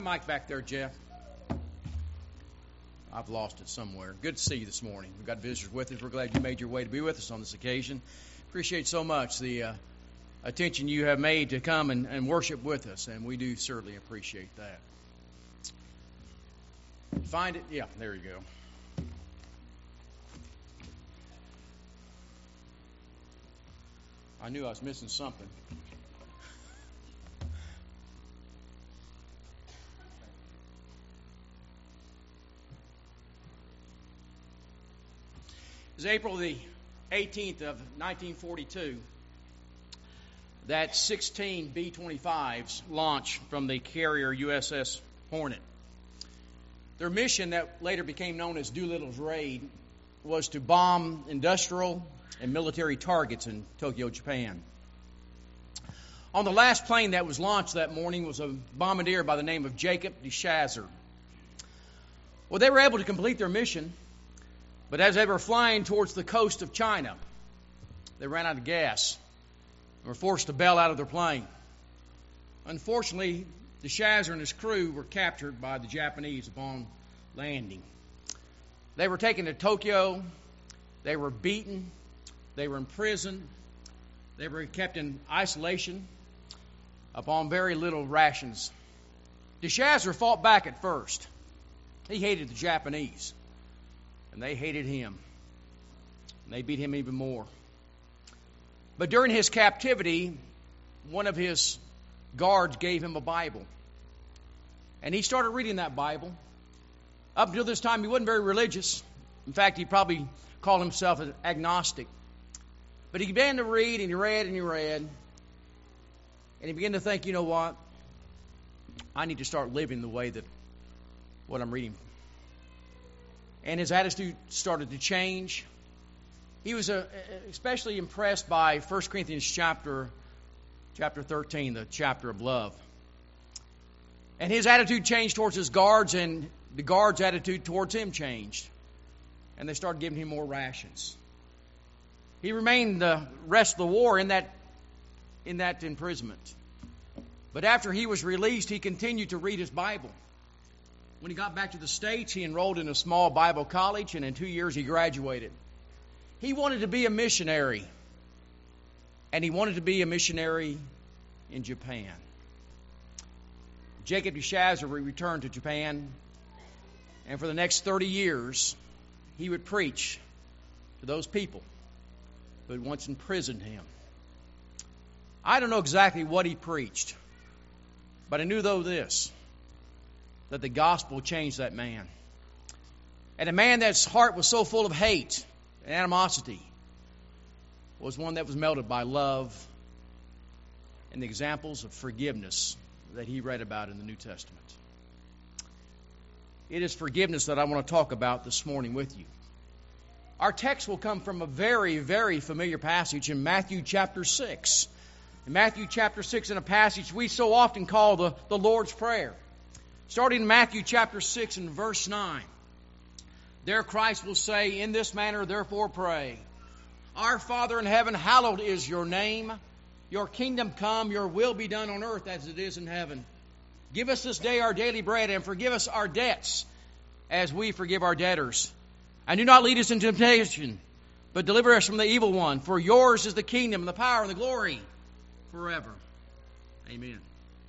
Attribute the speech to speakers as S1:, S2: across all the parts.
S1: Mic back there, Jeff. I've lost it somewhere. Good to see you this morning. We've got visitors with us. We're glad you made your way to be with us on this occasion. Appreciate so much the attention you have made to come and worship with us, and we do certainly appreciate that. Find it? Yeah, there you go. I knew I was missing something. It was April the 18th of 1942 that 16 B-25s launched from the carrier USS Hornet. Their mission, that later became known as Doolittle's Raid, was to bomb industrial and military targets in Tokyo, Japan. On the last plane that was launched that morning was a bombardier by the name of Jacob de Chazer. Well, they were able to complete their mission, but as they were flying towards the coast of China, they ran out of gas and were forced to bail out of their plane. Unfortunately, de Chazer and his crew were captured by the Japanese upon landing. They were taken to Tokyo. They were beaten. They were imprisoned. They were kept in isolation upon very little rations. De Chazer fought back at first. He hated the Japanese, and they hated him. And they beat him even more. But during his captivity, one of his guards gave him a Bible. And he started reading that Bible. Up until this time, he wasn't very religious. In fact, he probably called himself an agnostic. But he began to read, and he read, and he read. And he began to think, you know what? I need to start living the way that what I'm reading. And his attitude started to change. He was especially impressed by 1 Corinthians chapter 13, the chapter of love. And his attitude changed towards his guards, and the guards' attitude towards him changed. And they started giving him more rations. He remained the rest of the war in that imprisonment. But after he was released, he continued to read his Bible. When he got back to the States, he enrolled in a small Bible college, and in 2 years he graduated. He wanted to be a missionary, and he wanted to be a missionary in Japan. Jacob de Chazer returned to Japan, and for the next 30 years, he would preach to those people who had once imprisoned him. I don't know exactly what he preached, but I knew this, that the gospel changed that man. And a man that's heart was so full of hate and animosity was one that was melted by love and the examples of forgiveness that he read about in the New Testament. It is forgiveness that I want to talk about this morning with you. Our text will come from a very, very familiar passage in Matthew chapter 6. In Matthew chapter 6, in a passage we so often call the Lord's Prayer. Starting in Matthew chapter 6 and verse 9. There Christ will say, "In this manner therefore pray. Our Father in heaven, hallowed is your name. Your kingdom come, your will be done on earth as it is in heaven. Give us this day our daily bread, and forgive us our debts as we forgive our debtors. And do not lead us into temptation, but deliver us from the evil one. For yours is the kingdom, and the power, and the glory forever." Amen.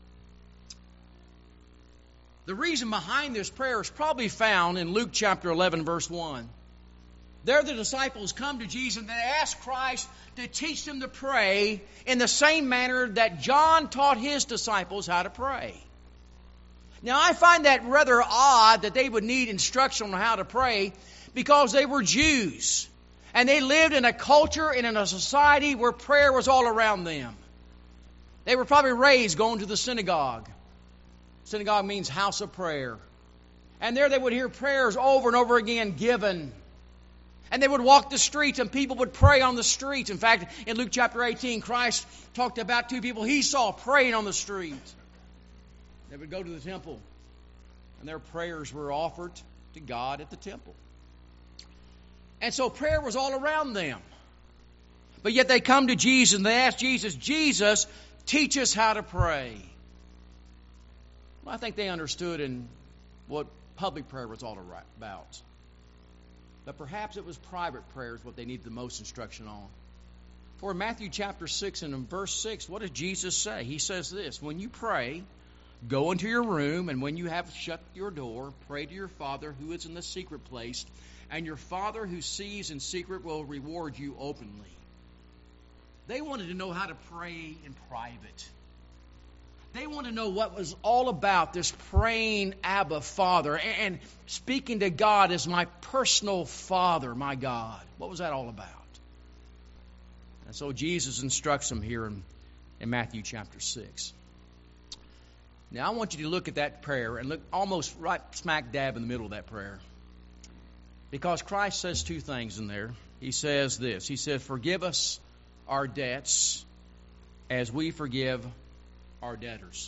S1: The reason behind this prayer is probably found in Luke chapter 11, verse 1. There the disciples come to Jesus and they ask Christ to teach them to pray in the same manner that John taught his disciples how to pray. Now I find that rather odd that they would need instruction on how to pray because they were Jews. And they lived in a culture and in a society where prayer was all around them. They were probably raised going to the synagogue. Synagogue means house of prayer. And there they would hear prayers over and over again given. And they would walk the streets and people would pray on the streets. In fact, in Luke chapter 18, Christ talked about two people he saw praying on the street. They would go to the temple and their prayers were offered to God at the temple. And so prayer was all around them. But yet they come to Jesus and they ask Jesus, "Jesus, teach us how to pray." Well, I think they understood in what public prayer was all about. But perhaps it was private prayers what they needed the most instruction on. For in Matthew chapter 6 and in verse 6, what does Jesus say? He says this, when you pray, go into your room, and when you have shut your door, pray to your Father who is in the secret place, and your Father who sees in secret will reward you openly. They wanted to know how to pray in private. They wanted to know what was all about this praying Abba Father and speaking to God as my personal Father, my God. What was that all about? And so Jesus instructs them here in Matthew chapter 6. Now I want you to look at that prayer and look almost right smack dab in the middle of that prayer. Because Christ says two things in there. He says this. He says, forgive us our debts as we forgive our debtors.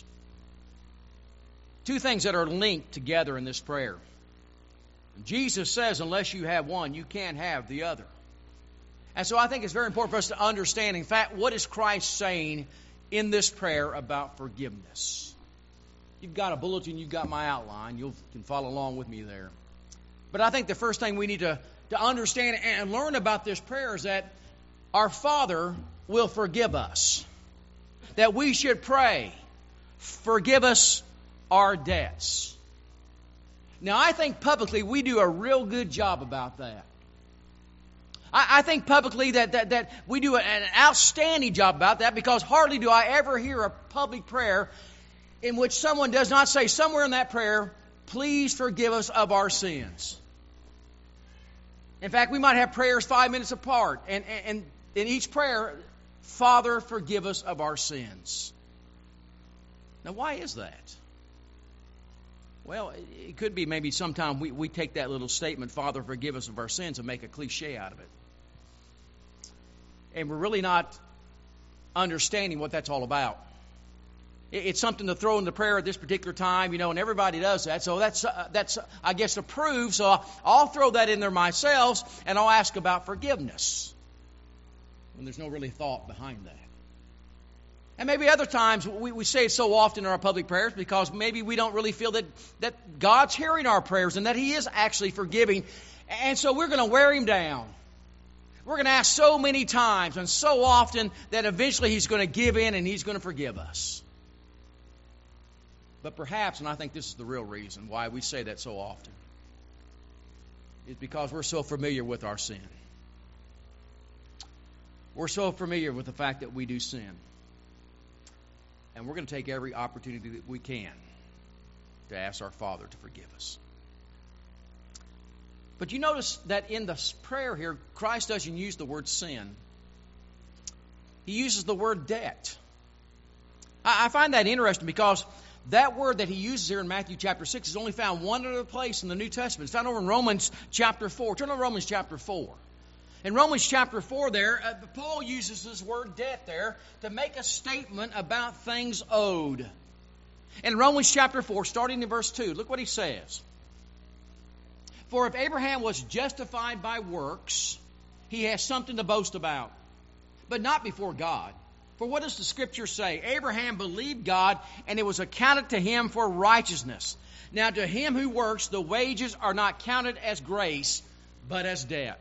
S1: Two things that are linked together in this prayer. Jesus says unless you have one, you can't have the other. And so I think it's very important for us to understand, in fact, what is Christ saying in this prayer about forgiveness. You've got a bulletin, you've got my outline. You can follow along with me there. But I think the first thing we need to understand and learn about this prayer is that our Father will forgive us. That we should pray, forgive us our debts. Now, I think publicly we do a real good job about that. I think publicly that we do an outstanding job about that, because hardly do I ever hear a public prayer in which someone does not say somewhere in that prayer, please forgive us of our sins. In fact, we might have prayers 5 minutes apart, and in each prayer, Father, forgive us of our sins. Now, why is that? Well, it could be maybe sometime we take that little statement, Father, forgive us of our sins, and make a cliche out of it. And we're really not understanding what that's all about. It's something to throw in the prayer at this particular time, and everybody does that. So that's I guess, approved. So I'll throw that in there myself, and I'll ask about forgiveness, when there's no really thought behind that. And maybe other times we say it so often in our public prayers because maybe we don't really feel that God's hearing our prayers and that He is actually forgiving. And so we're going to wear Him down. We're going to ask so many times and so often that eventually He's going to give in and He's going to forgive us. But perhaps, and I think this is the real reason why we say that so often, is because we're so familiar with our sin. We're so familiar with the fact that we do sin. And we're going to take every opportunity that we can to ask our Father to forgive us. But you notice that in the prayer here, Christ doesn't use the word sin. He uses the word debt. I find that interesting because that word that He uses here in Matthew chapter 6 is only found one other place in the New Testament. It's found over in Romans chapter 4. Turn to Romans chapter 4. In Romans chapter 4 there, Paul uses this word debt there to make a statement about things owed. In Romans chapter 4, starting in verse 2, look what he says. For if Abraham was justified by works, he has something to boast about, but not before God. For what does the Scripture say? Abraham believed God, and it was accounted to him for righteousness. Now to him who works, the wages are not counted as grace, but as debt.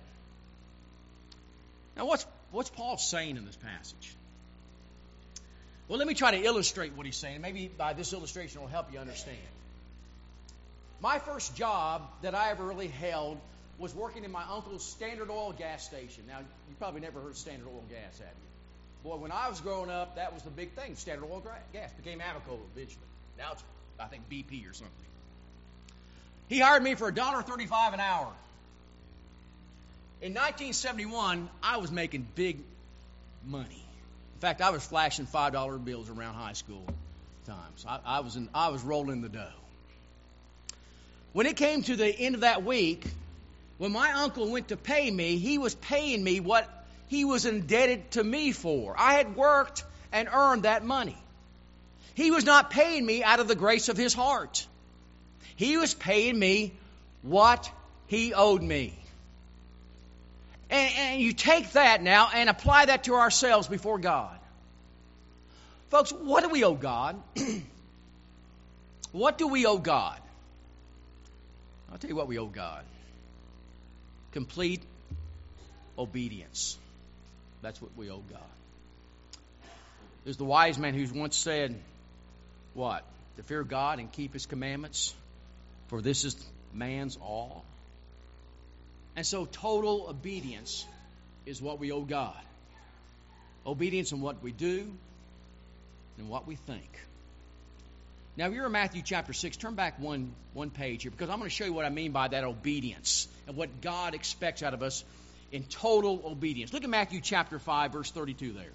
S1: Now what's Paul saying in this passage? Well, let me try to illustrate what he's saying. Maybe by this illustration it will help you understand. My first job that I ever really held was working in my uncle's Standard Oil gas station. Now, you probably never heard of Standard Oil gas, have you? Boy, when I was growing up, that was the big thing. Standard Oil gas became Amoco eventually. Now it's, I think, BP or something. He hired me for $1.35 an hour. In 1971, I was making big money. In fact, I was flashing $5 bills around high school times. I was rolling the dough. When it came to the end of that week, when my uncle went to pay me, he was paying me what he was indebted to me for. I had worked and earned that money. He was not paying me out of the grace of his heart. He was paying me what he owed me. And you take that now and apply that to ourselves before God. Folks, what do we owe God? What do we owe God? I'll tell you what we owe God. Complete obedience. That's what we owe God. There's the wise man who once said, what? To fear God and keep His commandments, for this is man's all. And so total obedience is what we owe God. Obedience in what we do and what we think. Now, if you're in Matthew chapter 6, turn back one page here, because I'm going to show you what I mean by that obedience and what God expects out of us in total obedience. Look at Matthew chapter 5, verse 32 there.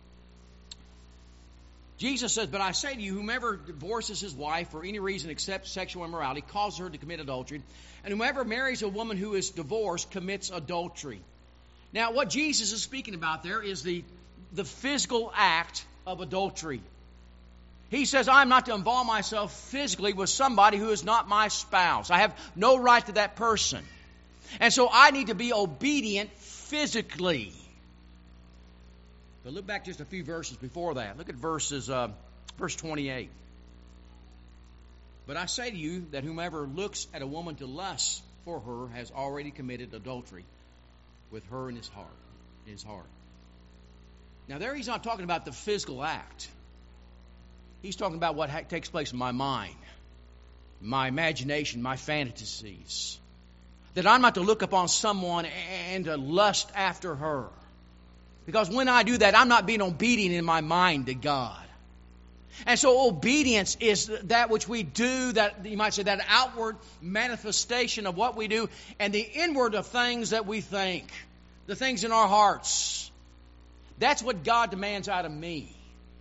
S1: Jesus says, "But I say to you, whomever divorces his wife for any reason except sexual immorality causes her to commit adultery, and whomever marries a woman who is divorced commits adultery." Now, what Jesus is speaking about there is the physical act of adultery. He says, I'm not to involve myself physically with somebody who is not my spouse. I have no right to that person. And so I need to be obedient physically. But look back just a few verses before that. Look at verse 28. "But I say to you that whomever looks at a woman to lust for her has already committed adultery with her in his heart. Now there he's not talking about the physical act. He's talking about what takes place in my mind, my imagination, my fantasies. That I'm not to look upon someone and to lust after her. Because when I do that, I'm not being obedient in my mind to God. And so obedience is that which we do, that you might say that outward manifestation of what we do, and the inward of things that we think, the things in our hearts. That's what God demands out of me.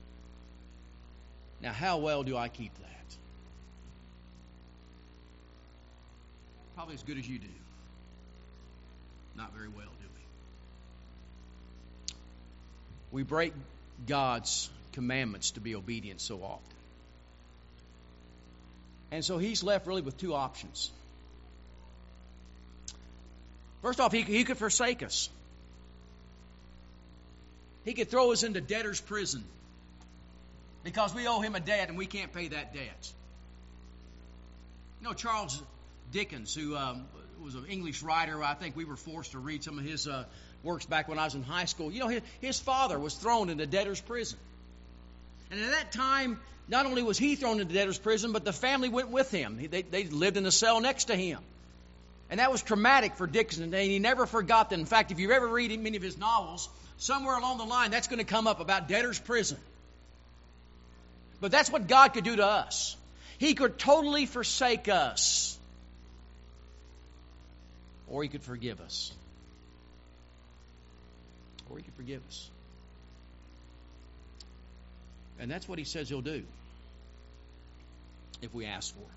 S1: Now, how well do I keep that? Probably as good as you do. Not very well, do we? We break God's commandments to be obedient so often. And so he's left really with two options. First off, he could forsake us. He could throw us into debtor's prison because we owe him a debt and we can't pay that debt. You know, Charles Dickens, who was an English writer, I think we were forced to read some of his works back when I was in high school. You know, his father was thrown into debtor's prison. And at that time, not only was he thrown into debtor's prison, but the family went with him. They lived in the cell next to him. And that was traumatic for Dickens, and he never forgot that. In fact, if you ever read many of his novels, somewhere along the line, that's going to come up about debtor's prison. But that's what God could do to us. He could totally forsake us. Or he could forgive us. Or he could forgive us. And that's what he says he'll do if we ask for it.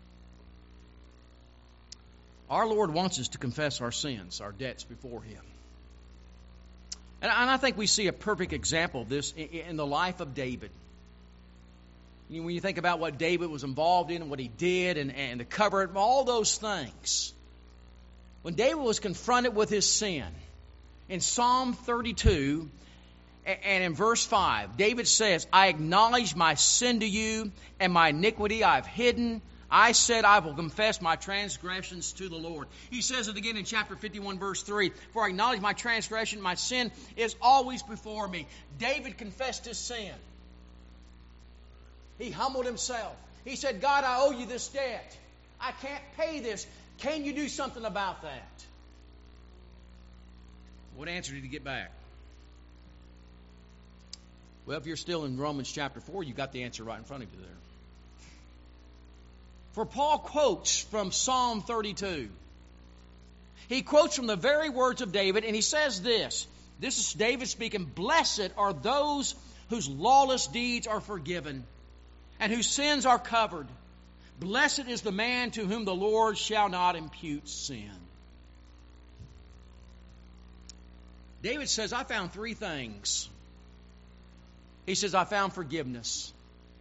S1: Our Lord wants us to confess our sins, our debts before him. And I think we see a perfect example of this in the life of David. When you think about what David was involved in and what he did and the cover, all those things. When David was confronted with his sin, in Psalm 32 and in verse 5, David says, I acknowledge my sin to you and my iniquity I've hidden. I said I will confess my transgressions to the Lord. He says it again in chapter 51, verse 3. For I acknowledge my transgression, my sin is always before me. David confessed his sin. He humbled himself. He said, God, I owe you this debt. I can't pay this. Can you do something about that? What answer did he get back? Well, if you're still in Romans chapter 4, you got the answer right in front of you there. For Paul quotes from Psalm 32. He quotes from the very words of David, and he says this. This is David speaking. Blessed are those whose lawless deeds are forgiven and whose sins are covered. Blessed is the man to whom the Lord shall not impute sin. David says, I found three things. He says, I found forgiveness.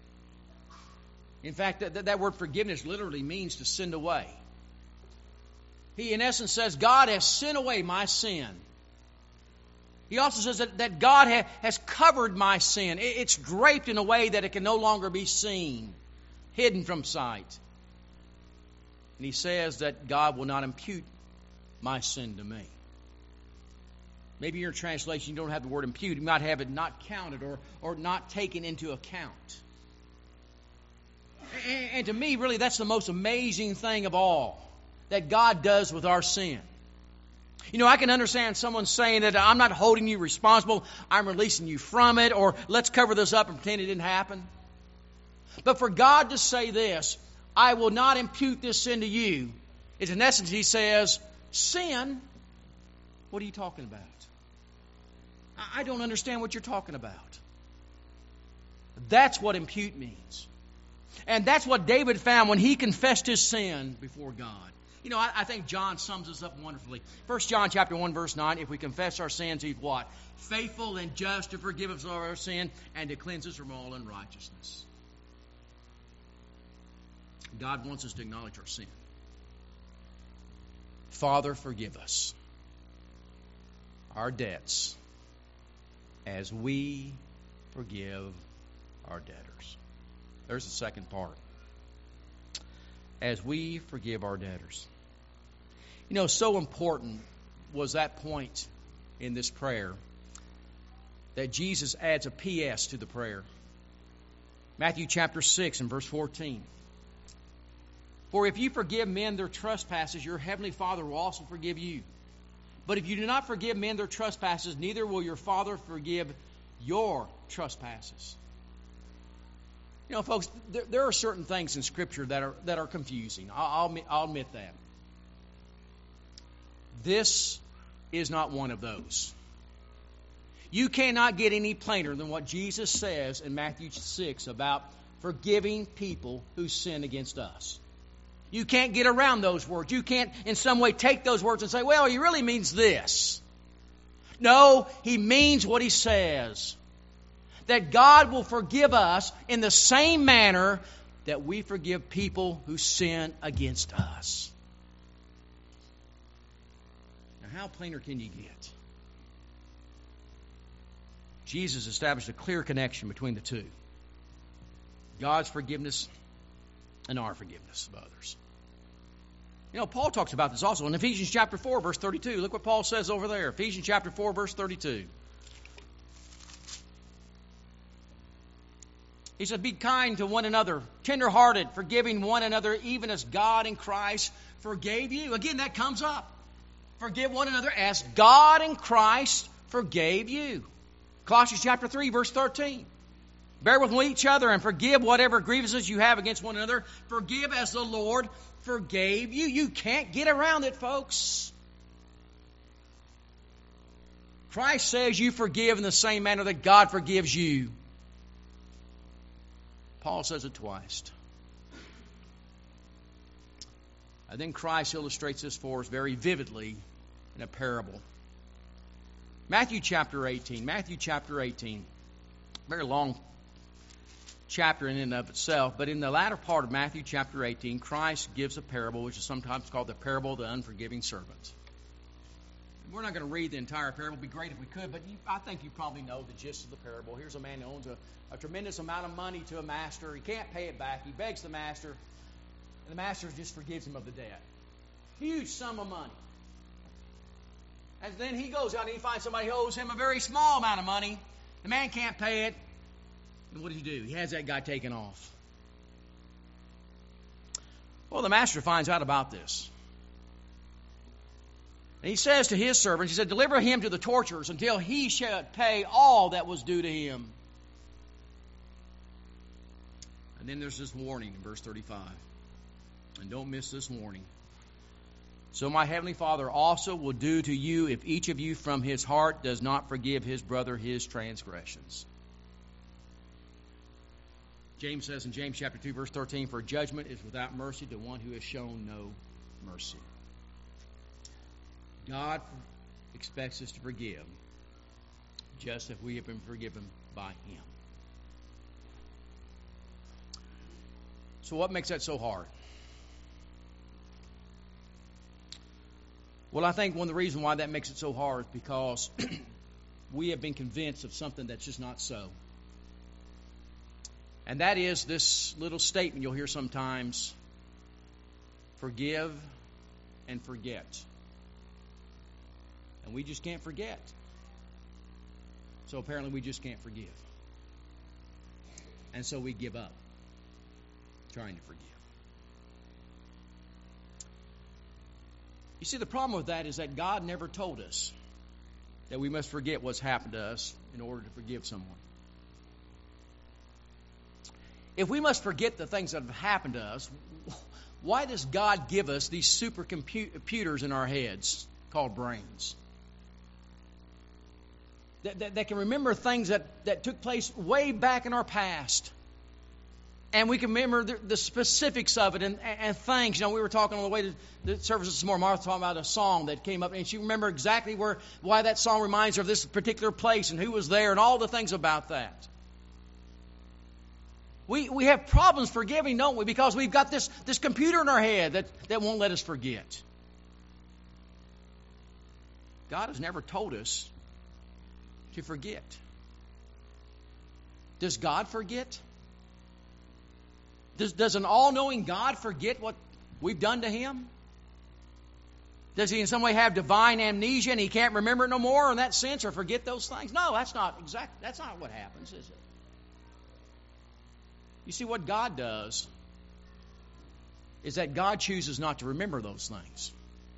S1: In fact, that word forgiveness literally means to send away. He, in essence, says, God has sent away my sin. He also says that God has covered my sin. It's draped in a way that it can no longer be seen. hidden from sight. And he says that God will not impute my sin to me. Maybe in your translation you don't have the word impute. You might have it not counted or not taken into account. And to me, really, that's the most amazing thing of all that God does with our sin. You know, I can understand someone saying that I'm not holding you responsible, I'm releasing you from it, or let's cover this up and pretend it didn't happen. But for God to say this, I will not impute this sin to you, is in essence, He says, sin? What are you talking about? I don't understand what you're talking about. That's what impute means. And that's what David found when he confessed his sin before God. You know, I think John sums this up wonderfully. 1 John chapter 1, verse 9, if we confess our sins, He's what? Faithful and just to forgive us of our sin and to cleanse us from all unrighteousness. God wants us to acknowledge our sin. Father, forgive us our debts as we forgive our debtors. There's the second part. As we forgive our debtors. You know, so important was that point in this prayer that Jesus adds a P.S. to the prayer. Matthew chapter 6 and verse 14. For if you forgive men their trespasses, your heavenly Father will also forgive you. But if you do not forgive men their trespasses, neither will your Father forgive your trespasses. You know, folks, there are certain things in Scripture that are confusing. I'll admit that. This is not one of those. You cannot get any plainer than what Jesus says in Matthew 6 about forgiving people who sin against us. You can't get around those words. You can't in some way take those words and say, well, He really means this. No, He means what He says. That God will forgive us in the same manner that we forgive people who sin against us. Now, how plainer can you get? Jesus established a clear connection between the two. God's forgiveness and our forgiveness of others. You know, Paul talks about this also in Ephesians chapter 4, verse 32. Look what Paul says over there. Ephesians chapter 4, verse 32. He said, be kind to one another, tender-hearted, forgiving one another, even as God in Christ forgave you. Again, that comes up. Forgive one another as God in Christ forgave you. Colossians chapter 3, verse 13. Bear with each other and forgive whatever grievances you have against one another. Forgive as the Lord forgave you. You can't get around it, folks. Christ says you forgive in the same manner that God forgives you. Paul says it twice. And then Christ illustrates this for us very vividly in a parable. Matthew chapter 18. Matthew chapter 18. Very long chapter in and of itself. But in the latter part of Matthew chapter 18, Christ gives a parable which is sometimes called the parable of the unforgiving servant. We're not going to read the entire parable. It would be great if we could, but I think you probably know the gist of the parable. Here's a man who owns a tremendous amount of money to a master. He can't pay it back. He begs the master, and the master just forgives him of the debt. Huge sum of money. And then he goes out and he finds somebody who owes him a very small amount of money. The man can't pay it. And what does he do? He has that guy taken off. Well, the master finds out about this. And he says to his servants, he said, deliver him to the torturers until he shall pay all that was due to him. And then there's this warning in verse 35. And don't miss this warning. So my heavenly Father also will do to you if each of you from his heart does not forgive his brother his transgressions. James says in James chapter 2, verse 13, for judgment is without mercy to one who has shown no mercy. God expects us to forgive just as we have been forgiven by Him. So what makes that so hard? Well, I think one of the reasons why that makes it so hard is because we have been convinced of something that's just not so. And that is this little statement you'll hear sometimes: forgive and forget. And we just can't forget. So apparently we just can't forgive. And so we give up trying to forgive. You see, the problem with that is that God never told us that we must forget what's happened to us in order to forgive someone. If we must forget the things that have happened to us, why does God give us these supercomputers in our heads called brains that can remember things that took place way back in our past? And we can remember the specifics of it and things. You know, we were talking on the way to the service this morning. Martha was talking about a song that came up, and she remembered exactly why that song reminds her of this particular place and who was there and all the things about that. We have problems forgiving, don't we? Because we've got this computer in our head that won't let us forget. God has never told us to forget. Does God forget? Does an all-knowing God forget what we've done to Him? Does He in some way have divine amnesia and He can't remember it no more in that sense, or forget those things? No, that's not what happens, is it? You see, what God does is that God chooses not to remember those things.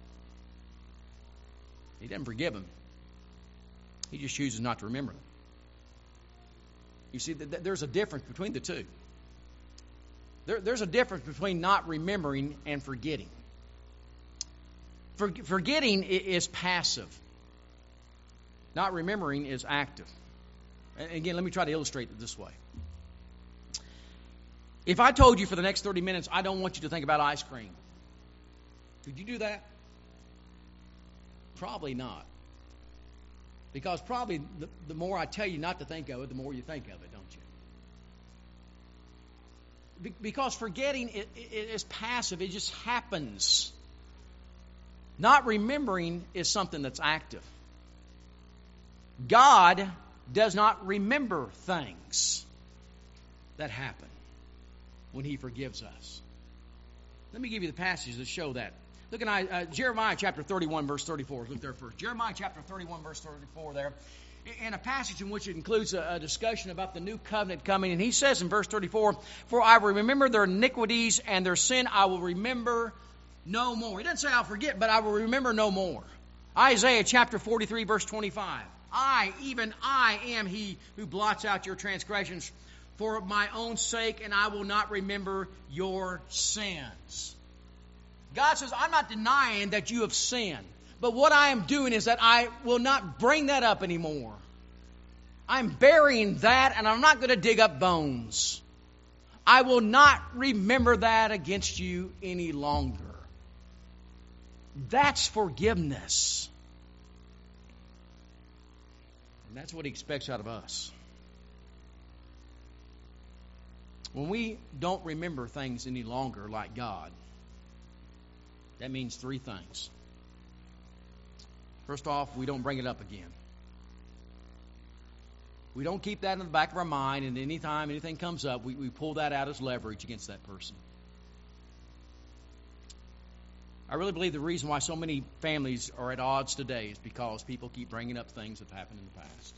S1: He doesn't forgive them. He just chooses not to remember them. You see, there's a difference between the two. There's a difference between not remembering and forgetting. Forgetting is passive. Not remembering is active. And again, let me try to illustrate it this way. If I told you for the next 30 minutes, I don't want you to think about ice cream, could you do that? Probably not. Because probably the more I tell you not to think of it, the more you think of it, don't you? Because forgetting is passive. It just happens. Not remembering is something that's active. God does not remember things that happen when He forgives us. Let me give you the passages that show that. Look at Jeremiah chapter 31, verse 34. Look there first. Jeremiah chapter 31, verse 34 there. In a passage in which it includes a discussion about the new covenant coming. And he says in verse 34, "For I will remember their iniquities and their sin I will remember no more." He doesn't say I'll forget, but I will remember no more. Isaiah chapter 43, verse 25. Even I am He who blots out your transgressions for my own sake, and I will not remember your sins. God says, I'm not denying that you have sinned. But what I am doing is that I will not bring that up anymore. I'm burying that, and I'm not going to dig up bones. I will not remember that against you any longer. That's forgiveness. And that's what He expects out of us. When we don't remember things any longer like God, that means three things. First off, we don't bring it up again. We don't keep that in the back of our mind, and anytime anything comes up, we pull that out as leverage against that person. I really believe the reason why so many families are at odds today is because people keep bringing up things that happened in the past.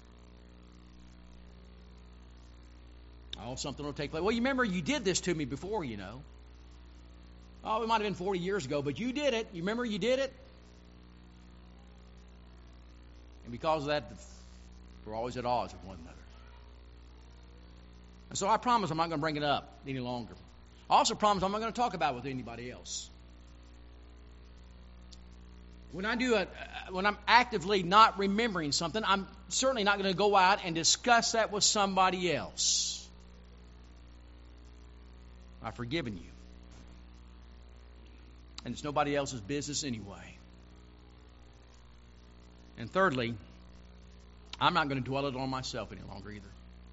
S1: Oh, something will take place. Well, you remember you did this to me before, you know. Oh, it might have been 40 years ago, but you did it. You remember you did it? And because of that, we're always at odds with one another. And so I promise I'm not going to bring it up any longer. I also promise I'm not going to talk about it with anybody else. When I'm actively not remembering something, I'm certainly not going to go out and discuss that with somebody else. I've forgiven you. And it's nobody else's business anyway. And thirdly, I'm not going to dwell it on myself any longer either.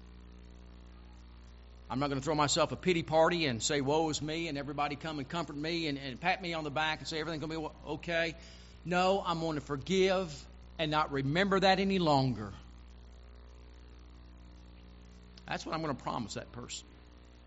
S1: I'm not going to throw myself a pity party and say, woe is me, and everybody come and comfort me and pat me on the back and say everything's going to be okay. No, I'm going to forgive and not remember that any longer. That's what I'm going to promise that person.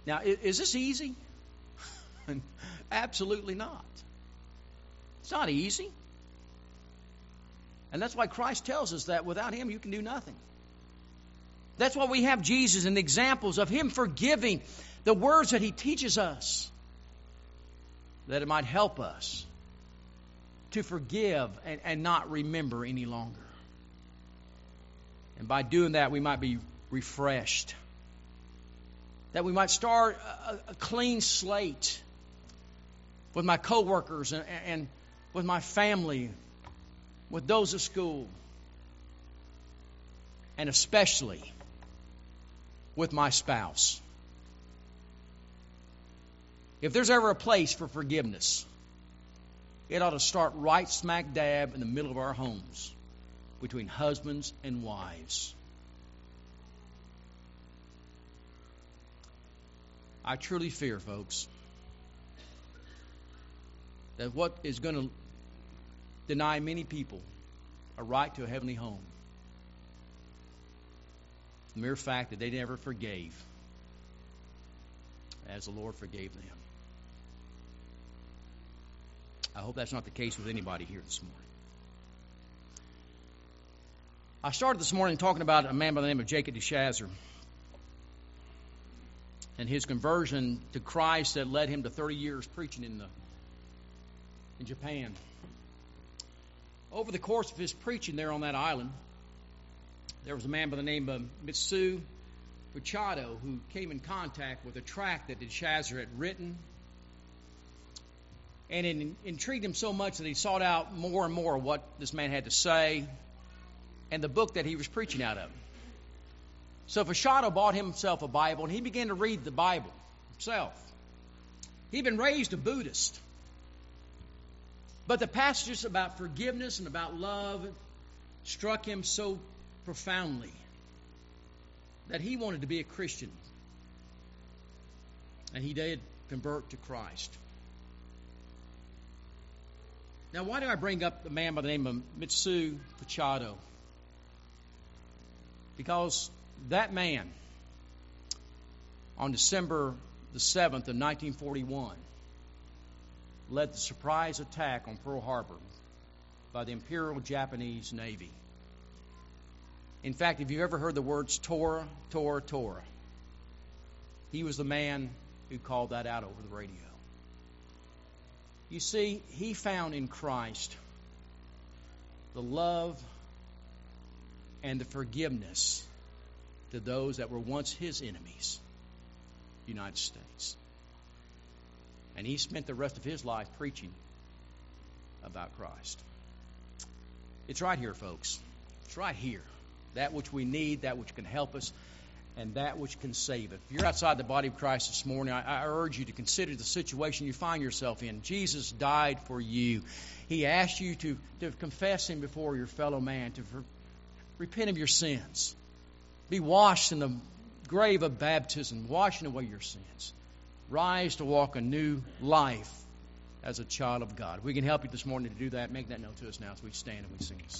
S1: Now, is this easy? Absolutely not. It's not easy. And that's why Christ tells us that without Him you can do nothing. That's why we have Jesus and examples of Him forgiving, the words that He teaches us, that it might help us to forgive and not remember any longer. And by doing that, we might be refreshed. That we might start a clean slate with my coworkers and with my family, with those at school, and especially with my spouse. If there's ever a place for forgiveness, it ought to start right smack dab in the middle of our homes, between husbands and wives. I truly fear, folks, that what is going to deny many people a right to a heavenly home, the mere fact that they never forgave as the Lord forgave them. I hope that's not the case with anybody here this morning. I started this morning talking about a man by the name of Jacob DeShazer and his conversion to Christ that led him to 30 years preaching in Japan. Over the course of his preaching there on that island, there was a man by the name of Mitsu Fuchado who came in contact with a tract that DeShazer had written. And it intrigued him so much that he sought out more and more what this man had to say and the book that he was preaching out of. So Fuchado bought himself a Bible, and he began to read the Bible himself. He'd been raised a Buddhist. But the passages about forgiveness and about love struck him so profoundly that he wanted to be a Christian. And he did convert to Christ. Now, why do I bring up the man by the name of Mitsu Fuchado? Because that man, on December the 7th of 1941, led the surprise attack on Pearl Harbor by the Imperial Japanese Navy. In fact, if you've ever heard the words Tora, Tora, Tora, he was the man who called that out over the radio. You see, he found in Christ the love and the forgiveness to those that were once his enemies, the United States. And he spent the rest of his life preaching about Christ. It's right here, folks. It's right here. That which we need, that which can help us, and that which can save it. If you're outside the body of Christ this morning, I urge you to consider the situation you find yourself in. Jesus died for you. He asked you to confess Him before your fellow man, to repent of your sins. Be washed in the grave of baptism, washing away your sins. Rise to walk a new life as a child of God. We can help you this morning to do that. Make that known to us now as we stand and we sing this.